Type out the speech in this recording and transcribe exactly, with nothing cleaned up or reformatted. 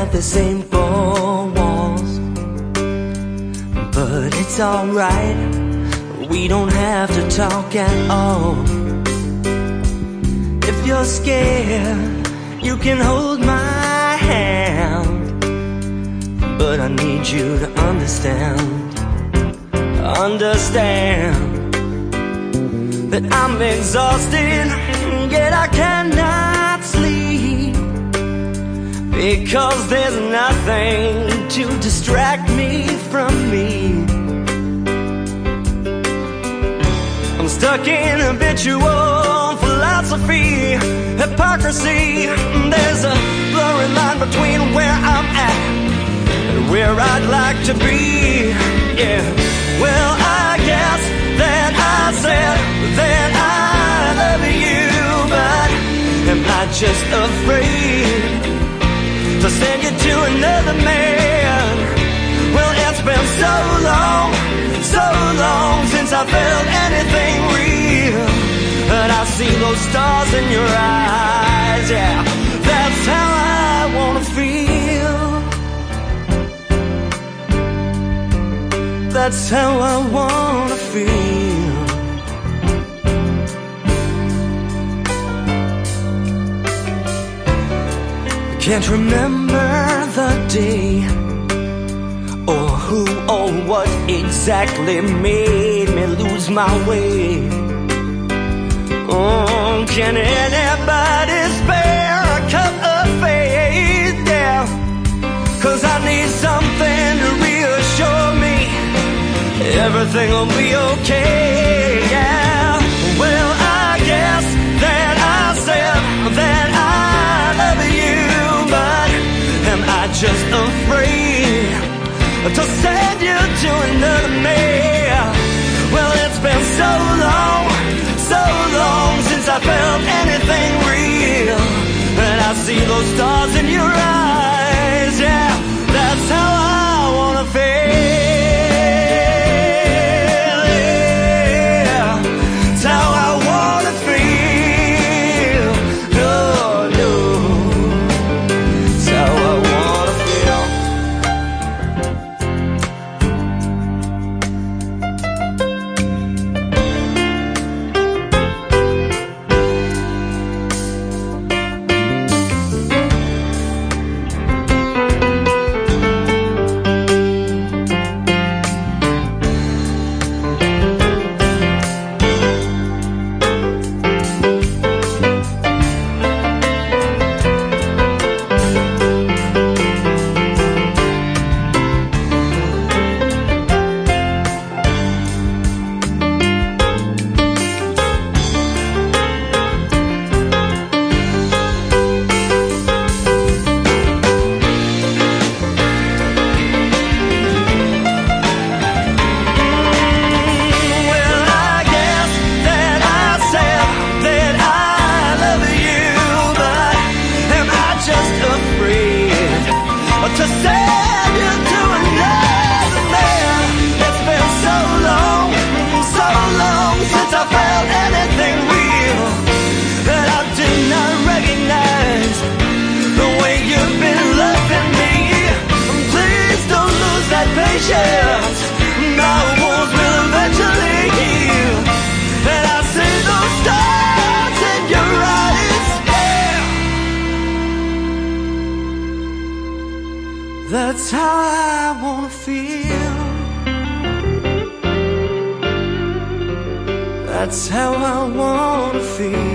at the same four walls. But it's alright, we don't have to talk at all. If you're scared, you can hold my hand, but I need you to understand, understand that I'm exhausted, yet I cannot sleep, because there's nothing to distract me from me. I'm stuck in habitual philosophy, hypocrisy. There's a blurry line between where I'm at and where I'd like to be. Yeah, well, I guess that I said that I love you, but am I just afraid to send you to another man? Well, it's been so long, so long since I felt anything real, but I see those stars in your eyes. Yeah, that's how I wanna feel. That's how I wanna feel. I can't remember the day, or who or what exactly made me lose my way. Oh, can anybody spare a cup of faith? Yeah, 'cause I need something to reassure me everything will be okay. Yeah, well, I guess that I said that I love you, but am I just afraid to send you to another man? Well, it's been so long, so long since I felt anything real, and I see those stars in your eyes. Yeah, that's how I wanna feel. Yeah, that's how I wanna feel. No, no, that's how I wanna feel. To send you to another man. It's been so long, so long since I felt anything real, that I did not recognize the way you've been loving me. Please don't lose that patience, my wounds will eventually heal, and I see those stars in your eyes. Yeah, that's how I wanna feel. That's how I wanna feel.